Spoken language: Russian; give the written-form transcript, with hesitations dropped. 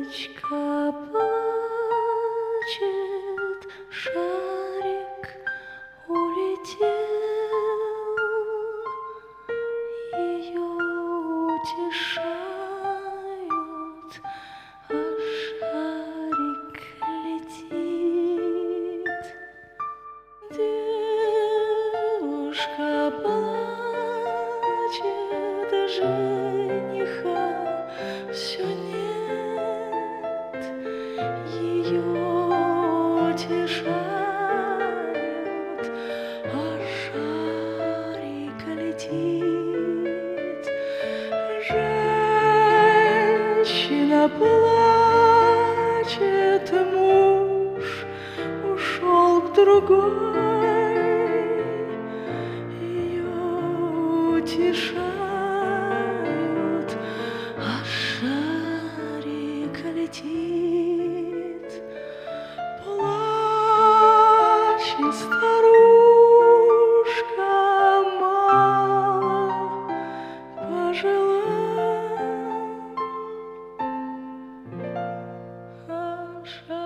Девочка плачет, шарик улетел, ее утешают, а шарик летит. Девушка плачет, жениха все нет, ее утешают, а шарик летит. Женщина плачет, муж ушел к другой, ее утешают, а шарик летит. Плачет старушка, мало пожила, а шарик